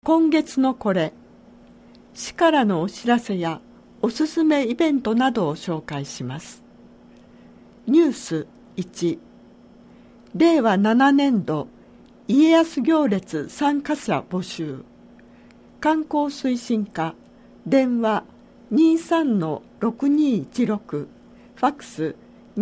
今月のこれ、市からのお知らせやおすすめイベントなどを紹介します。ニュース1、令和7年度家康行列参加者募集。観光推進課、電話 23-6216、ファックス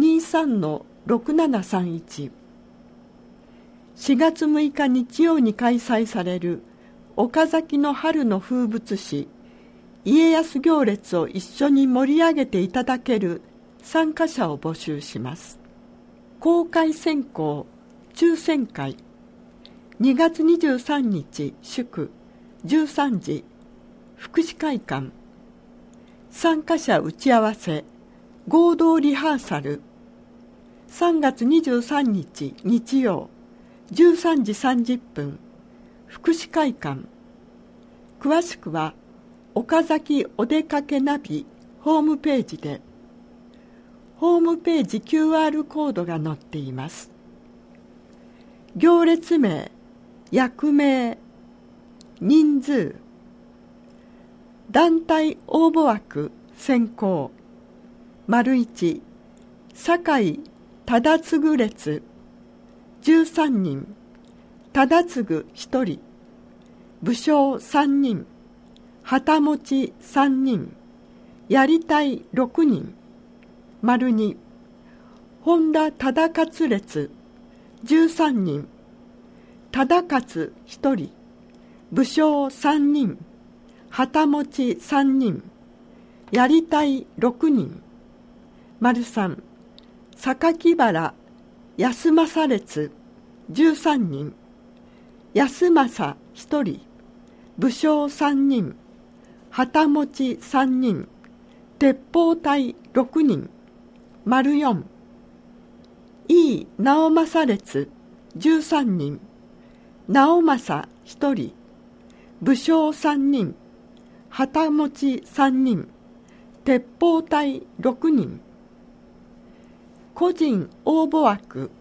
23-6731。4月6日日曜に開催される岡崎の春の風物詩家康行列を一緒に盛り上げていただける参加者を募集します。公開選考抽選会、2月23日祝13時、福祉会館。参加者打ち合わせ合同リハーサル、3月23日日曜13時30分、福祉会館。詳しくは岡崎お出かけナビホームページで。ホームページ QR コードが載っています。行列名、役名、人数、団体応募枠選考。1、堺忠次列13人、忠次1人、武将3人、旗持ち3人、やりたい6人。2、本田忠勝列13人、忠勝1人、武将3人、旗持ち3人、やりたい6人。3、榊原安政列13人、安政1人、武将3人、旗持ち3人、鉄砲隊6人。4、井伊直政列13人、直政1人、武将3人、旗持ち3人、鉄砲隊6人。個人応募枠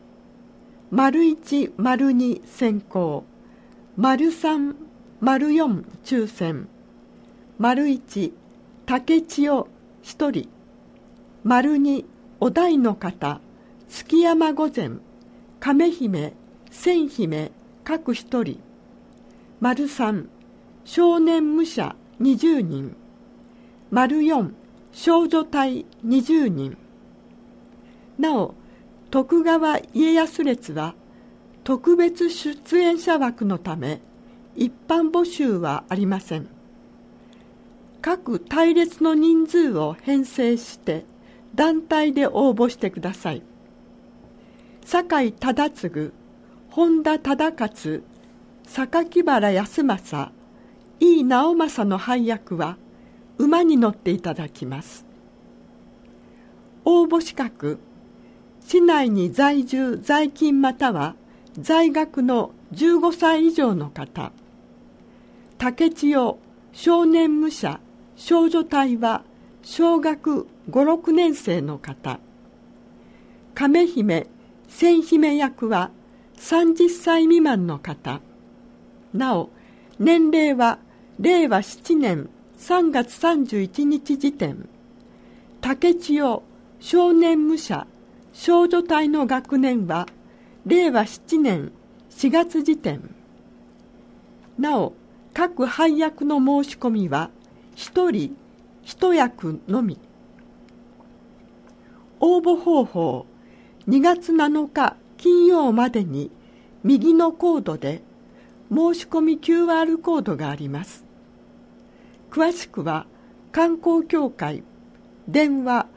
1、2選考、3、4抽選。1、竹千代1人。2、お題の方、築山御前、亀姫、千姫各1人。3、少年武者20人。4、少女隊20人。なお、徳川家康列は特別出演者枠のため一般募集はありません。各隊列の人数を編成して団体で応募してください。堺忠次、本田忠勝、榊原康政、井伊直政の配役は馬に乗っていただきます。応募資格、市内に在住在勤または在学の15歳以上の方。竹千代少年武者少女隊は小学5、6年生の方。亀姫千姫役は30歳未満の方。なお、年齢は令和7年3月31日時点。竹千代少年武者少女隊の学年は令和7年4月時点。なお、各配役の申し込みは1人1役のみ。応募方法、2月7日金曜までに右のコードで申し込み QR コードがあります。詳しくは観光協会電話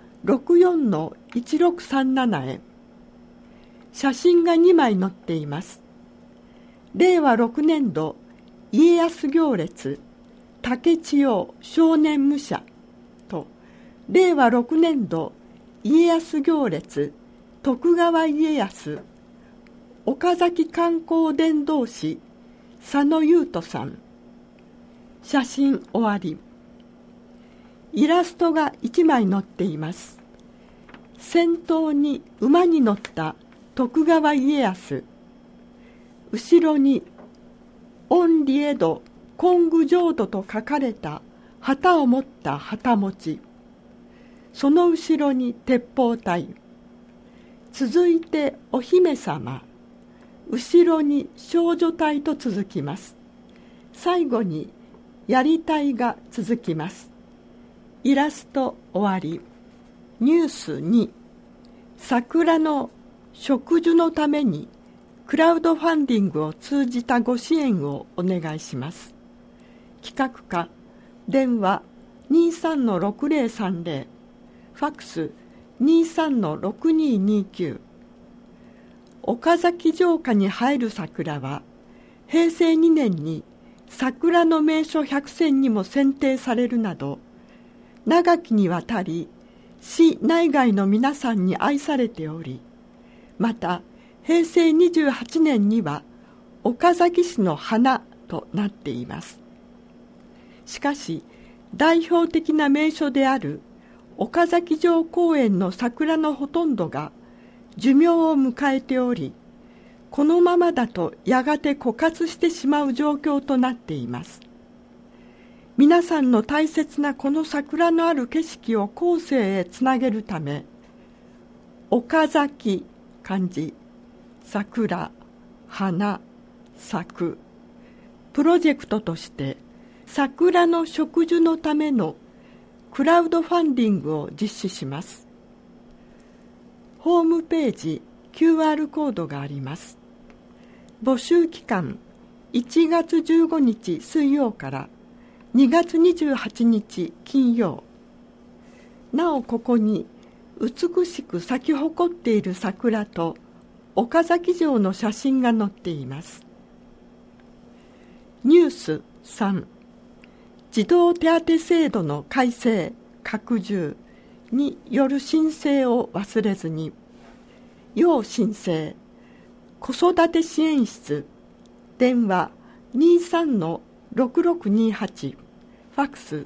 64-1637 へ。写真が2枚載っています。令和6年度家康行列竹千代少年武者と、令和6年度家康行列徳川家康岡崎観光伝道師佐野優斗さん。写真終わり。イラストが1枚載っています。先頭に馬に乗った徳川家康、後ろに御利江戸金具浄土と書かれた旗を持った旗持ち、その後ろに鉄砲隊、続いてお姫様、後ろに少女隊と続きます。最後に槍隊が続きます。イラスト終わり。ニュース2、桜の植樹のためにクラウドファンディングを通じたご支援をお願いします。企画課、電話 23-6030、ファックス 23-6229。岡崎城下に生える桜は平成2年に桜の名所100選にも選定されるなど、長きにわたり市内外の皆さんに愛されており、また平成28年には岡崎市の花となっています。しかし代表的な名所である岡崎城公園の桜のほとんどが寿命を迎えており、このままだとやがて枯渇してしまう状況となっています。皆さんの大切なこの桜のある景色を後世へつなげるため、岡崎、漢字、桜、花、咲く、プロジェクトとして桜の植樹のためのクラウドファンディングを実施します。ホームページ QR コードがあります。募集期間1月15日水曜から2月28日金曜。なおここに美しく咲き誇っている桜と岡崎城の写真が載っています。ニュース3、児童手当制度の改正・拡充による申請を忘れずに、要申請、子育て支援室、電話 23-6628、ファックス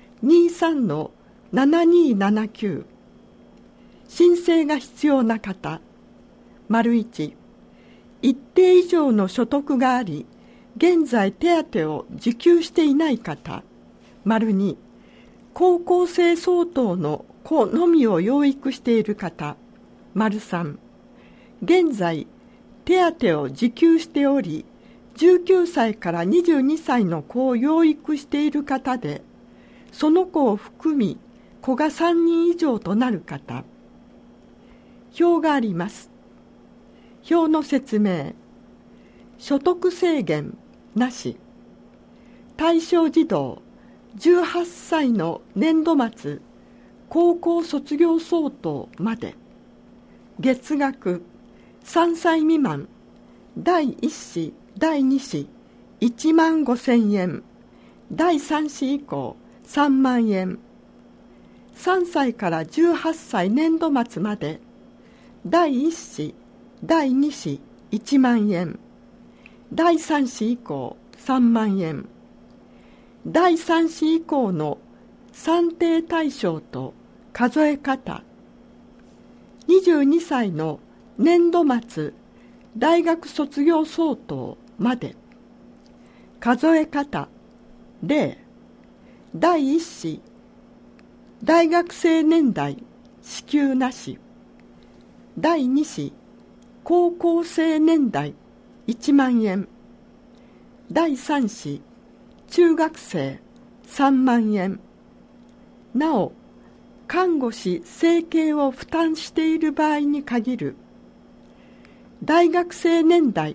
23-7279。申請が必要な方、1、一定以上の所得があり、現在手当を受給していない方、2、高校生相当の子のみを養育している方、3、現在手当を受給しており、19歳から22歳の子を養育している方で、その子を含み子が3人以上となる方。表があります。表の説明。所得制限なし。対象児童18歳の年度末高校卒業相当まで。月額3歳未満第1子第2子1万5,000円、第3子以降3万円。3歳から18歳年度末まで第1子第2子1万円、第3子以降3万円。第3子以降の算定対象と数え方。22歳の年度末大学卒業相当まで。数え方。例、第1子大学生年代支給なし。第2子高校生年代1万円。第3子中学生3万円。なお、看護師生計を負担している場合に限る。大学生年代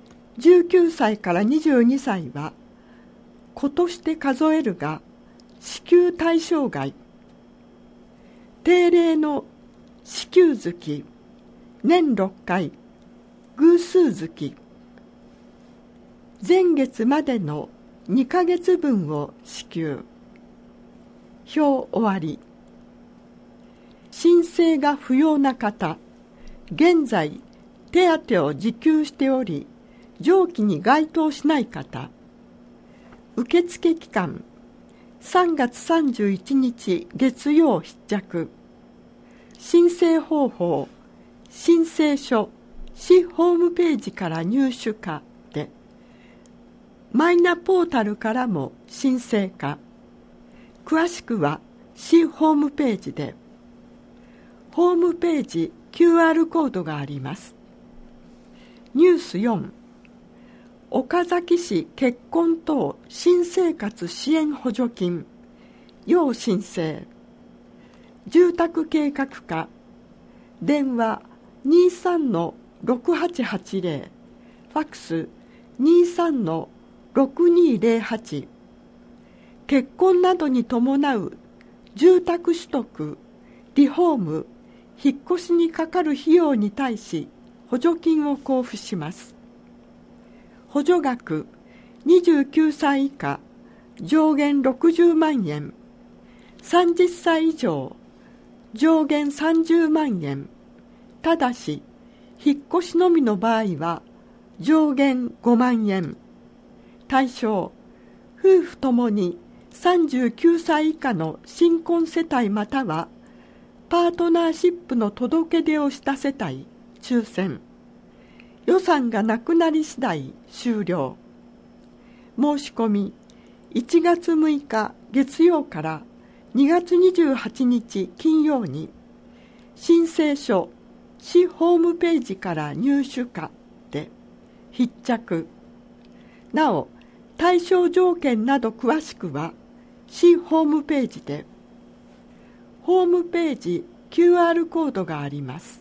19歳から22歳は子として数えるが支給対象外。定例の支給月年6回偶数月前月までの2ヶ月分を支給。表終わり。申請が不要な方、現在手当を受給しており上記に該当しない方。受付期間3月31日月曜必着。申請方法、申請書、市ホームページから入手可で、 マイナポータルからも申請可。詳しくは市ホームページで。ホームページ QR コードがあります。ニュース4、岡崎市結婚等新生活支援補助金要申請。住宅計画課、電話 23-6880、ファックス 23-6208。結婚などに伴う住宅取得、リフォーム、引っ越しにかかる費用に対し補助金を交付します。補助額29歳以下上限60万円、30歳以上上限30万円。ただし引っ越しのみの場合は上限5万円。対象、夫婦ともに39歳以下の新婚世帯またはパートナーシップの届け出をした世帯、抽選。予算がなくなり次第終了。申し込み1月6日月曜から2月28日金曜に申請書市ホームページから入手可で必着。なお対象条件など詳しくは市ホームページで。ホームページ QR コードがあります。